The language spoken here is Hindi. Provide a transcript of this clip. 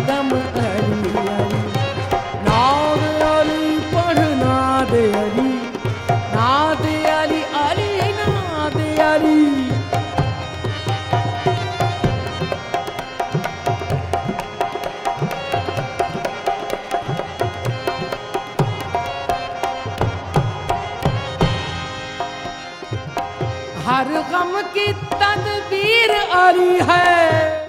गम अली अली। नाद अली पढ़ नाद अली, नाद अली अली नाद अली। हर गम की तदबीर अली है।